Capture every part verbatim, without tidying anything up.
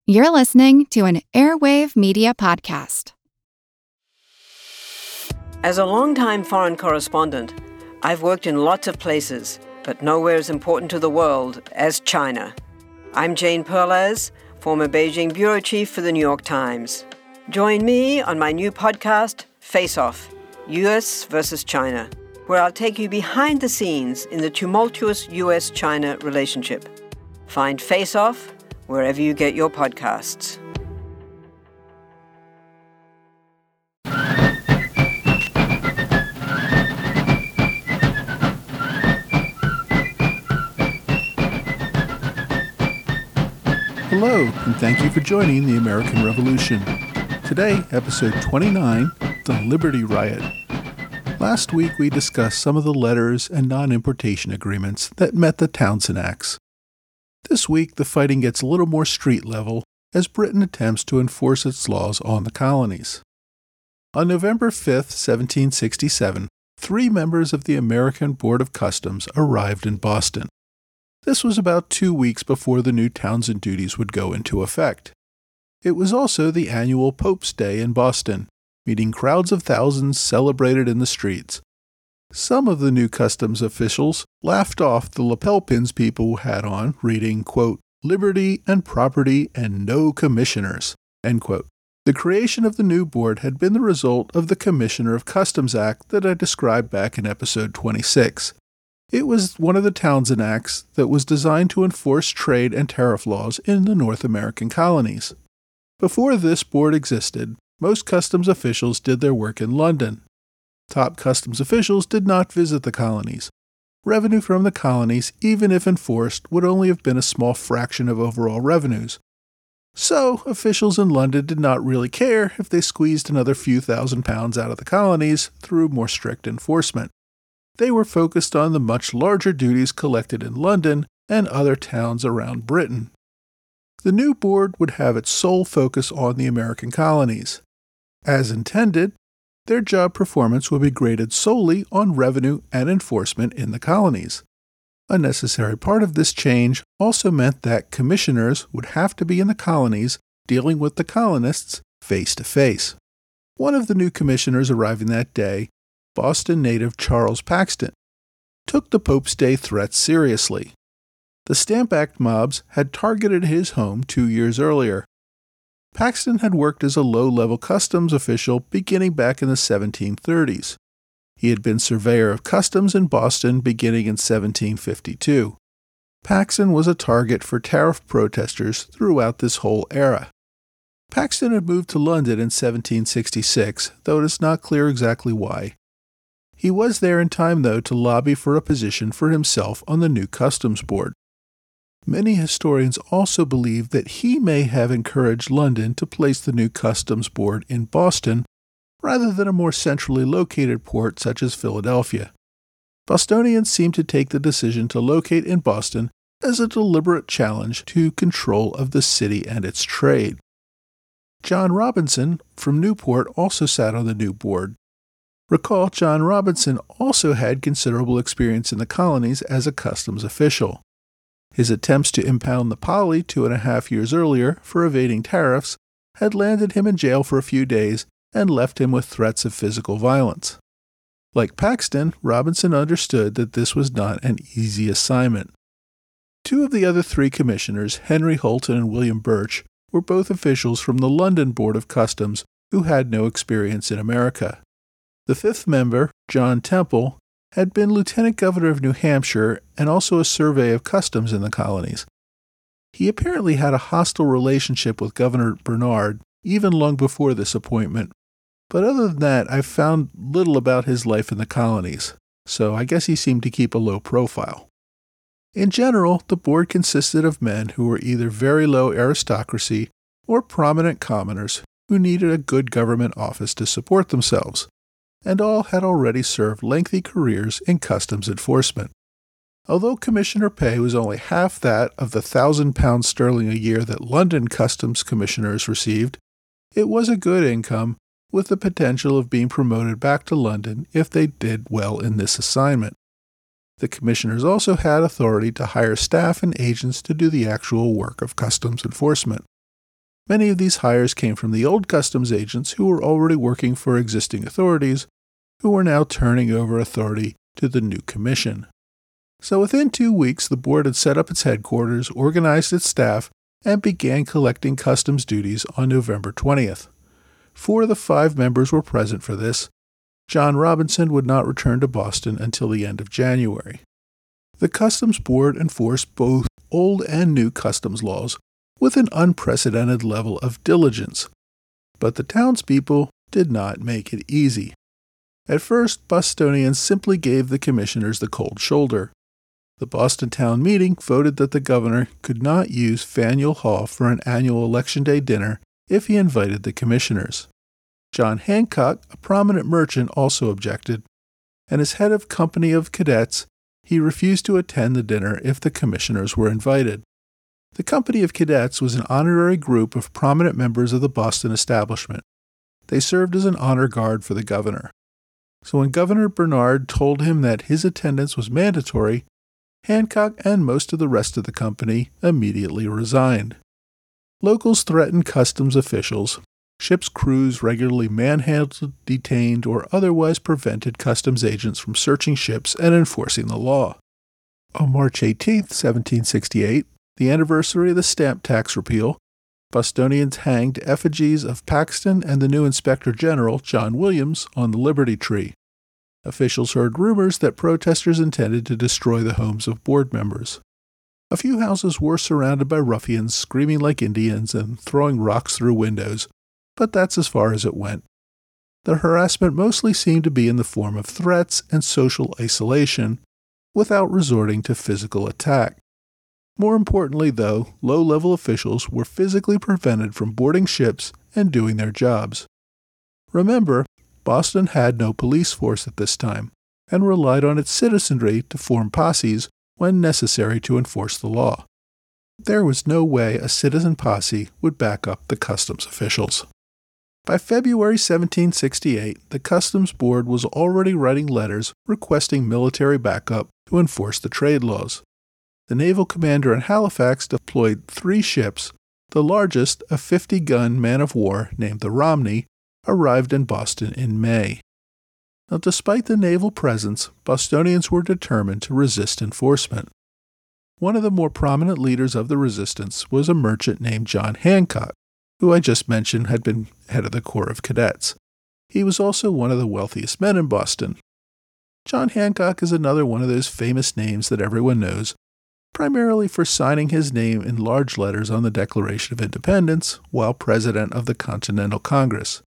You're listening to an Airwave Media Podcast. As a longtime foreign correspondent, I've worked in lots of places, but nowhere as important to the world as China. I'm Jane Perlez, former Beijing bureau chief for the New York Times. Join me on my new podcast, Face Off, U S versus China, where I'll take you behind the scenes in the tumultuous U S China relationship. Find Face Off wherever you get your podcasts. Hello, and thank you for joining the American Revolution. Today, episode twenty-nine, The Liberty Riot. Last week, we discussed some of the letters and non-importation agreements that met the Townshend Acts. This week, the fighting gets a little more street level as Britain attempts to enforce its laws on the colonies. On November fifth, seventeen sixty-seven, three members of the American Board of Customs arrived in Boston. This was about two weeks before the new Townshend duties would go into effect. It was also the annual Pope's Day in Boston, meeting crowds of thousands celebrated in the streets. Some of the new customs officials laughed off the lapel pins people had on, reading, quote, "Liberty and property and no commissioners," end quote. The creation of the new board had been the result of the Commissioner of Customs Act that I described back in episode twenty-six. It was one of the Townshend Acts that was designed to enforce trade and tariff laws in the North American colonies. Before this board existed, most customs officials did their work in London. Top customs officials did not visit the colonies. Revenue from the colonies, even if enforced, would only have been a small fraction of overall revenues. So, officials in London did not really care if they squeezed another few thousand pounds out of the colonies through more strict enforcement. They were focused on the much larger duties collected in London and other towns around Britain. The new board would have its sole focus on the American colonies. As intended, their job performance would be graded solely on revenue and enforcement in the colonies. A necessary part of this change also meant that commissioners would have to be in the colonies dealing with the colonists face to face. One of the new commissioners arriving that day, Boston native Charles Paxton, took the Pope's Day threats seriously. The Stamp Act mobs had targeted his home two years earlier. Paxton had worked as a low-level customs official beginning back in the seventeen thirties. He had been surveyor of customs in Boston beginning in seventeen fifty-two. Paxton was a target for tariff protesters throughout this whole era. Paxton had moved to London in seventeen sixty-six, though it is not clear exactly why. He was there in time, though, to lobby for a position for himself on the new Customs Board. Many historians also believe that he may have encouraged London to place the new Customs Board in Boston rather than a more centrally located port such as Philadelphia. Bostonians seem to take the decision to locate in Boston as a deliberate challenge to control of the city and its trade. John Robinson from Newport also sat on the new board. Recall, John Robinson also had considerable experience in the colonies as a customs official. His attempts to impound the Polly two and a half years earlier for evading tariffs had landed him in jail for a few days and left him with threats of physical violence. Like Paxton, Robinson understood that this was not an easy assignment. Two of the other three commissioners, Henry Holton and William Birch, were both officials from the London Board of Customs who had no experience in America. The fifth member, John Temple, had been lieutenant governor of New Hampshire and also a surveyor of customs in the colonies. He apparently had a hostile relationship with Governor Bernard even long before this appointment, but other than that, I've found little about his life in the colonies, so I guess he seemed to keep a low profile. In general, the board consisted of men who were either very low aristocracy or prominent commoners who needed a good government office to support themselves, and all had already served lengthy careers in customs enforcement. Although commissioner pay was only half that of the thousand pounds sterling a year that London customs commissioners received, it was a good income with the potential of being promoted back to London if they did well in this assignment. The commissioners also had authority to hire staff and agents to do the actual work of customs enforcement. Many of these hires came from the old customs agents who were already working for existing authorities, who were now turning over authority to the new commission. So within two weeks, the board had set up its headquarters, organized its staff, and began collecting customs duties on November twentieth. Four of the five members were present for this. John Robinson would not return to Boston until the end of January. The Customs Board enforced both old and new customs laws with an unprecedented level of diligence, but the townspeople did not make it easy. At first, Bostonians simply gave the commissioners the cold shoulder. The Boston Town Meeting voted that the governor could not use Faneuil Hall for an annual Election Day dinner if he invited the commissioners. John Hancock, a prominent merchant, also objected, and as head of Company of Cadets, he refused to attend the dinner if the commissioners were invited. The Company of Cadets was an honorary group of prominent members of the Boston establishment. They served as an honor guard for the governor. So when Governor Bernard told him that his attendance was mandatory, Hancock and most of the rest of the company immediately resigned. Locals threatened customs officials. Ships' crews regularly manhandled, detained, or otherwise prevented customs agents from searching ships and enforcing the law. On March eighteenth, seventeen sixty-eight, the anniversary of the stamp tax repeal, Bostonians hanged effigies of Paxton and the new Inspector General, John Williams, on the Liberty Tree. Officials heard rumors that protesters intended to destroy the homes of board members. A few houses were surrounded by ruffians screaming like Indians and throwing rocks through windows, but that's as far as it went. The harassment mostly seemed to be in the form of threats and social isolation, without resorting to physical attack. More importantly, though, low-level officials were physically prevented from boarding ships and doing their jobs. Remember, Boston had no police force at this time, and relied on its citizenry to form posses when necessary to enforce the law. There was no way a citizen posse would back up the customs officials. By February seventeen sixty-eight, the Customs Board was already writing letters requesting military backup to enforce the trade laws. The naval commander in Halifax deployed three ships. The largest, a fifty-gun man-of-war named the Romney, arrived in Boston in May. Now, despite the naval presence, Bostonians were determined to resist enforcement. One of the more prominent leaders of the resistance was a merchant named John Hancock, who I just mentioned had been head of the Corps of Cadets. He was also one of the wealthiest men in Boston. John Hancock is another one of those famous names that everyone knows, primarily for signing his name in large letters on the Declaration of Independence while President of the Continental Congress.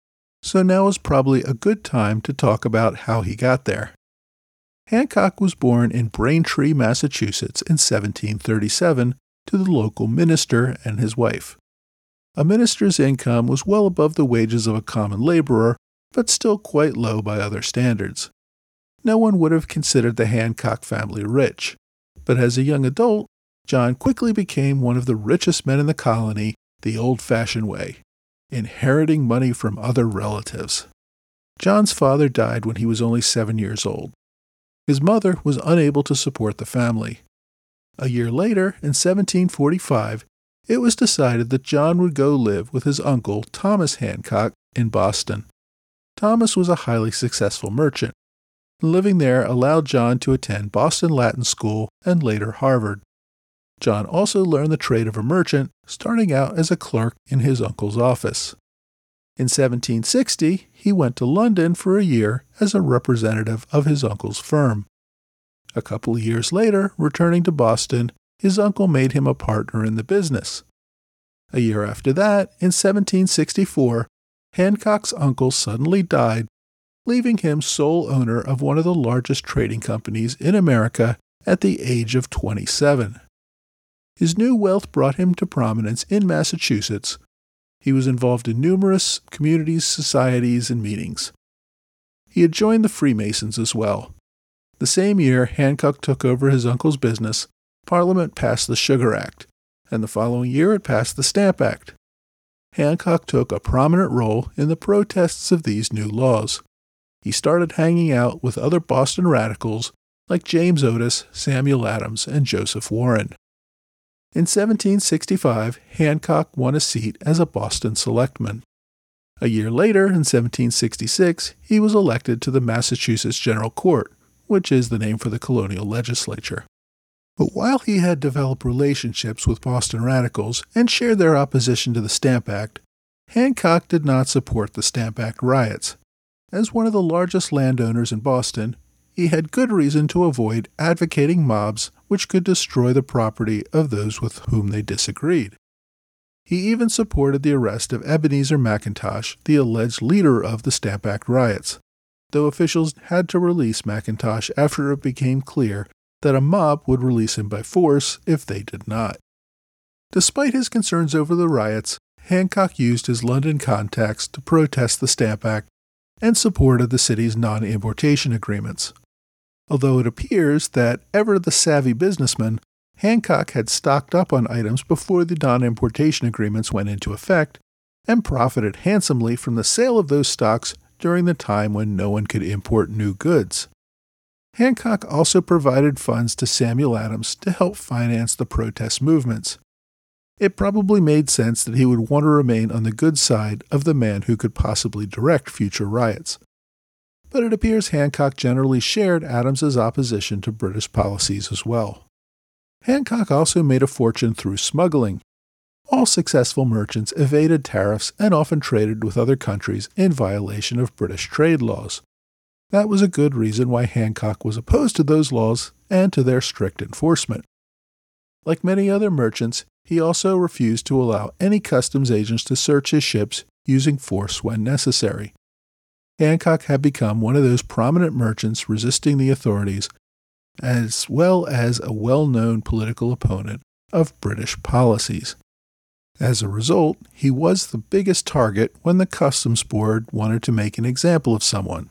So now is probably a good time to talk about how he got there. Hancock was born in Braintree, Massachusetts in seventeen thirty-seven to the local minister and his wife. A minister's income was well above the wages of a common laborer, but still quite low by other standards. No one would have considered the Hancock family rich, but as a young adult, John quickly became one of the richest men in the colony the old-fashioned way, inheriting money from other relatives. John's father died when he was only seven years old. His mother was unable to support the family. A year later, in seventeen forty-five, it was decided that John would go live with his uncle, Thomas Hancock, in Boston. Thomas was a highly successful merchant. Living there allowed John to attend Boston Latin School and later Harvard. John also learned the trade of a merchant, starting out as a clerk in his uncle's office. In seventeen sixty, he went to London for a year as a representative of his uncle's firm. A couple of years later, returning to Boston, his uncle made him a partner in the business. A year after that, in seventeen sixty-four, Hancock's uncle suddenly died, leaving him sole owner of one of the largest trading companies in America at the age of twenty-seven. His new wealth brought him to prominence in Massachusetts. He was involved in numerous communities, societies, and meetings. He had joined the Freemasons as well. The same year Hancock took over his uncle's business, Parliament passed the Sugar Act, and the following year it passed the Stamp Act. Hancock took a prominent role in the protests of these new laws. He started hanging out with other Boston radicals like James Otis, Samuel Adams, and Joseph Warren. In seventeen sixty-five, Hancock won a seat as a Boston selectman. A year later, in seventeen sixty-six, he was elected to the Massachusetts General Court, which is the name for the colonial legislature. But while he had developed relationships with Boston radicals and shared their opposition to the Stamp Act, Hancock did not support the Stamp Act riots. As one of the largest landowners in Boston, he had good reason to avoid advocating mobs which could destroy the property of those with whom they disagreed. He even supported the arrest of Ebenezer McIntosh, the alleged leader of the Stamp Act riots, though officials had to release McIntosh after it became clear that a mob would release him by force if they did not. Despite his concerns over the riots, Hancock used his London contacts to protest the Stamp Act and supported the city's non-importation agreements. Although it appears that, ever the savvy businessman, Hancock had stocked up on items before the non-importation agreements went into effect and profited handsomely from the sale of those stocks during the time when no one could import new goods. Hancock also provided funds to Samuel Adams to help finance the protest movements. It probably made sense that he would want to remain on the good side of the man who could possibly direct future riots. But it appears Hancock generally shared Adams's opposition to British policies as well. Hancock also made a fortune through smuggling. All successful merchants evaded tariffs and often traded with other countries in violation of British trade laws. That was a good reason why Hancock was opposed to those laws and to their strict enforcement. Like many other merchants, he also refused to allow any customs agents to search his ships using force when necessary. Hancock had become one of those prominent merchants resisting the authorities, as well as a well-known political opponent of British policies. As a result, he was the biggest target when the Customs Board wanted to make an example of someone.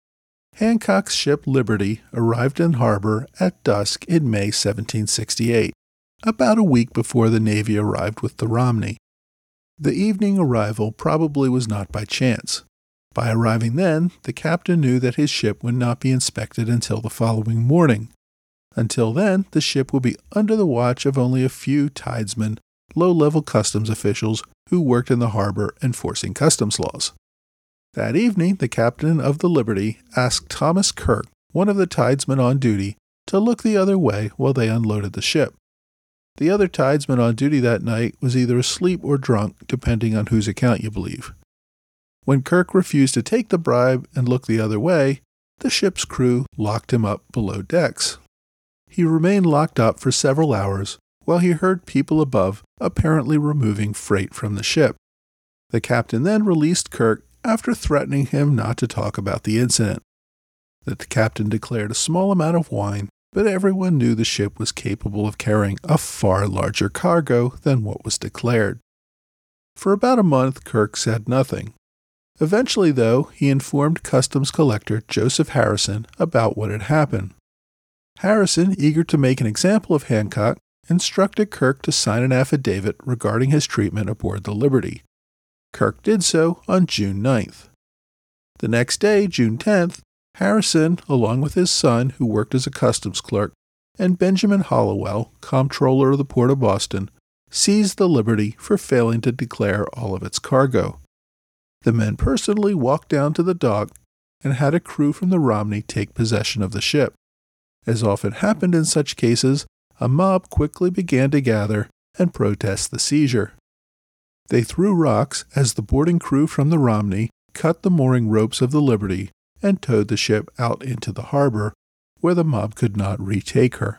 Hancock's ship Liberty arrived in harbor at dusk in May seventeen sixty-eight, about a week before the Navy arrived with the Romney. The evening arrival probably was not by chance. By arriving then, the captain knew that his ship would not be inspected until the following morning. Until then, the ship would be under the watch of only a few tidesmen, low-level customs officials who worked in the harbor enforcing customs laws. That evening, the captain of the Liberty asked Thomas Kirk, one of the tidesmen on duty, to look the other way while they unloaded the ship. The other tidesman on duty that night was either asleep or drunk, depending on whose account you believe. When Kirk refused to take the bribe and look the other way, the ship's crew locked him up below decks. He remained locked up for several hours while he heard people above apparently removing freight from the ship. The captain then released Kirk after threatening him not to talk about the incident. The captain declared a small amount of wine, but everyone knew the ship was capable of carrying a far larger cargo than what was declared. For about a month, Kirk said nothing. Eventually, though, he informed Customs Collector Joseph Harrison about what had happened. Harrison, eager to make an example of Hancock, instructed Kirk to sign an affidavit regarding his treatment aboard the Liberty. Kirk did so on June ninth. The next day, June tenth, Harrison, along with his son, who worked as a customs clerk, and Benjamin Hollowell, comptroller of the Port of Boston, seized the Liberty for failing to declare all of its cargo. The men personally walked down to the dock and had a crew from the Romney take possession of the ship. As often happened in such cases, a mob quickly began to gather and protest the seizure. They threw rocks as the boarding crew from the Romney cut the mooring ropes of the Liberty and towed the ship out into the harbor, where the mob could not retake her.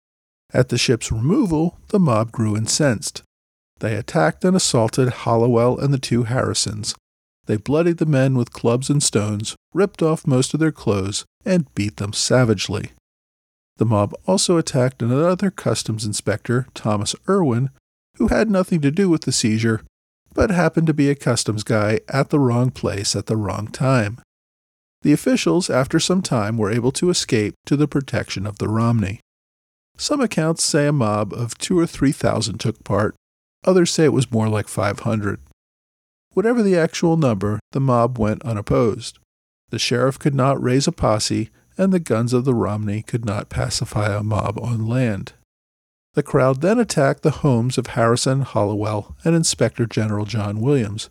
At the ship's removal, the mob grew incensed. They attacked and assaulted Hollowell and the two Harrisons. They bloodied the men with clubs and stones, ripped off most of their clothes, and beat them savagely. The mob also attacked another customs inspector, Thomas Irwin, who had nothing to do with the seizure, but happened to be a customs guy at the wrong place at the wrong time. The officials, after some time, were able to escape to the protection of the Romney. Some accounts say a mob of two or three thousand took part. Others say it was more like five hundred. Whatever the actual number, the mob went unopposed. The sheriff could not raise a posse, and the guns of the Romney could not pacify a mob on land. The crowd then attacked the homes of Harrison Hollowell and Inspector General John Williams.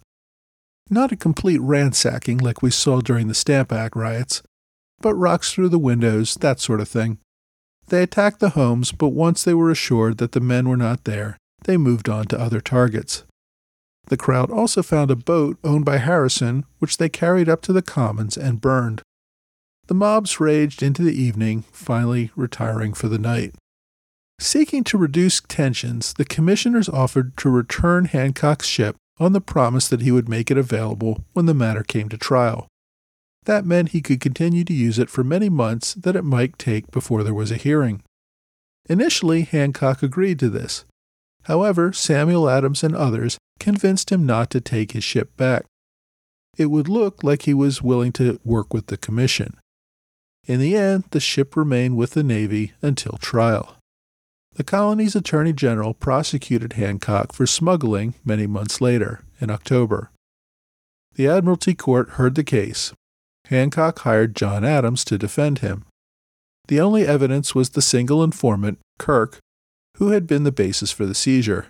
Not a complete ransacking like we saw during the Stamp Act riots, but rocks through the windows, that sort of thing. They attacked the homes, but once they were assured that the men were not there, they moved on to other targets. The crowd also found a boat owned by Harrison, which they carried up to the Commons and burned. The mobs raged into the evening, finally retiring for the night. Seeking to reduce tensions, the commissioners offered to return Hancock's ship on the promise that he would make it available when the matter came to trial. That meant he could continue to use it for many months that it might take before there was a hearing. Initially, Hancock agreed to this. However, Samuel Adams and others convinced him not to take his ship back. It would look like he was willing to work with the commission. In the end, the ship remained with the Navy until trial. The colony's Attorney General prosecuted Hancock for smuggling many months later, in October. The Admiralty Court heard the case. Hancock hired John Adams to defend him. The only evidence was the single informant, Kirk, who had been the basis for the seizure.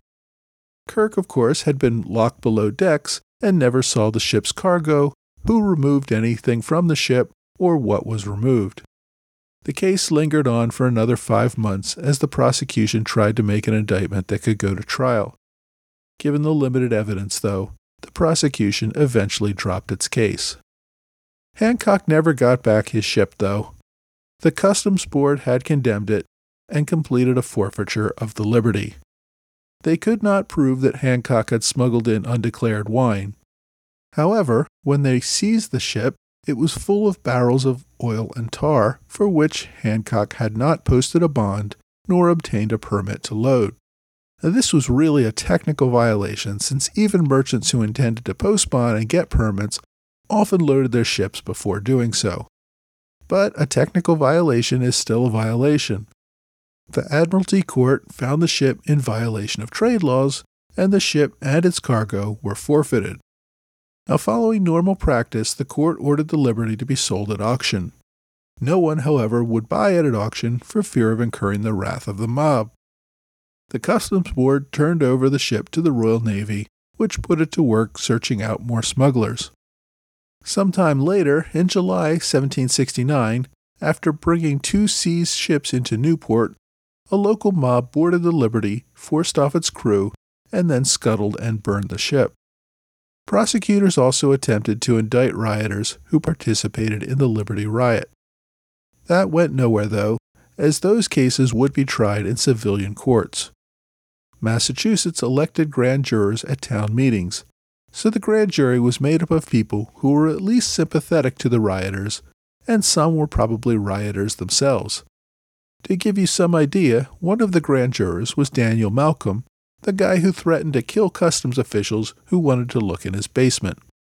Kirk, of course, had been locked below decks and never saw the ship's cargo, who removed anything from the ship, or what was removed. The case lingered on for another five months as the prosecution tried to make an indictment that could go to trial. Given the limited evidence, though, the prosecution eventually dropped its case. Hancock never got back his ship, though. The Customs Board had condemned it and completed a forfeiture of the Liberty. They could not prove that Hancock had smuggled in undeclared wine. However, when they seized the ship, it was full of barrels of oil and tar, for which Hancock had not posted a bond nor obtained a permit to load. Now, this was really a technical violation, since even merchants who intended to post bond and get permits often loaded their ships before doing so. But a technical violation is still a violation. The Admiralty Court found the ship in violation of trade laws, and the ship and its cargo were forfeited. Now, following normal practice, the court ordered the Liberty to be sold at auction. No one, however, would buy it at auction for fear of incurring the wrath of the mob. The Customs Board turned over the ship to the Royal Navy, which put it to work searching out more smugglers. Sometime later, in July seventeen sixty-nine, after bringing two seized ships into Newport, a local mob boarded the Liberty, forced off its crew, and then scuttled and burned the ship. Prosecutors also attempted to indict rioters who participated in the Liberty Riot. That went nowhere, though, as those cases would be tried in civilian courts. Massachusetts elected grand jurors at town meetings, so the grand jury was made up of people who were at least sympathetic to the rioters, and some were probably rioters themselves. To give you some idea, one of the grand jurors was Daniel Malcolm, the guy who threatened to kill customs officials who wanted to look in his basement.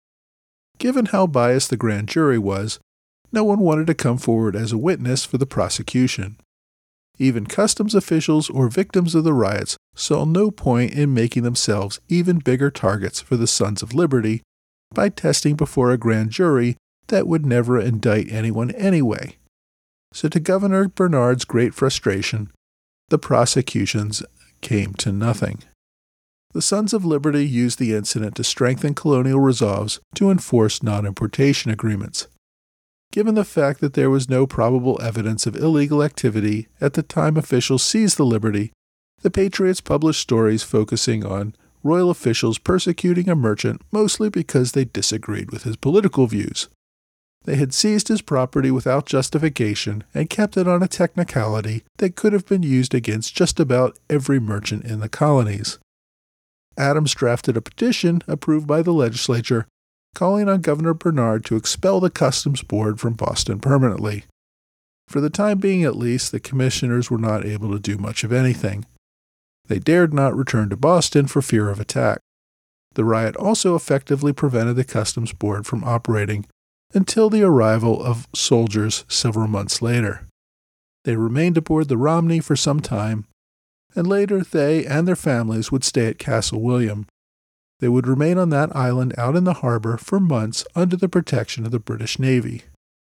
Given how biased the grand jury was, no one wanted to come forward as a witness for the prosecution. Even customs officials or victims of the riots saw no point in making themselves even bigger targets for the Sons of Liberty by testing before a grand jury that would never indict anyone anyway. So to Governor Bernard's great frustration, the prosecutions came to nothing. The Sons of Liberty used the incident to strengthen colonial resolves to enforce non-importation agreements. Given the fact that there was no probable evidence of illegal activity at the time officials seized the Liberty, the Patriots published stories focusing on royal officials persecuting a merchant mostly because they disagreed with his political views. They had seized his property without justification and kept it on a technicality that could have been used against just about every merchant in the colonies. Adams drafted a petition approved by the legislature calling on Governor Bernard to expel the Customs Board from Boston permanently. For the time being at least, the commissioners were not able to do much of anything. They dared not return to Boston for fear of attack. The riot also effectively prevented the Customs Board from operating until the arrival of soldiers several months later. They remained aboard the Romney for some time, and later they and their families would stay at Castle William. They would remain on that island out in the harbor for months under the protection of the British Navy.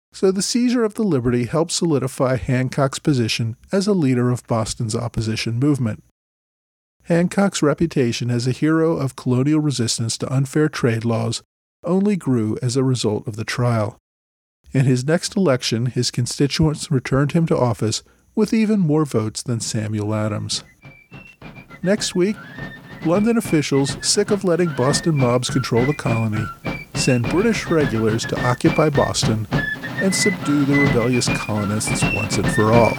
So the seizure of the Liberty helped solidify Hancock's position as a leader of Boston's opposition movement. Hancock's reputation as a hero of colonial resistance to unfair trade laws only grew as a result of the trial. In his next election, his constituents returned him to office with even more votes than Samuel Adams. Next week, London officials, sick of letting Boston mobs control the colony, send British regulars to occupy Boston and subdue the rebellious colonists once and for all.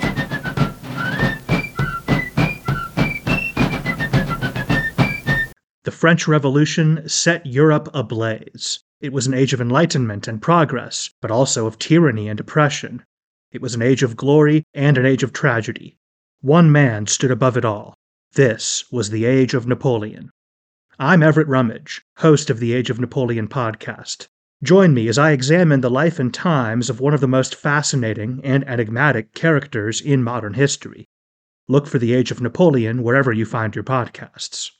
The French Revolution set Europe ablaze. It was an age of enlightenment and progress, but also of tyranny and oppression. It was an age of glory and an age of tragedy. One man stood above it all. This was the Age of Napoleon. I'm Everett Rummage, host of the Age of Napoleon podcast. Join me as I examine the life and times of one of the most fascinating and enigmatic characters in modern history. Look for the Age of Napoleon wherever you find your podcasts.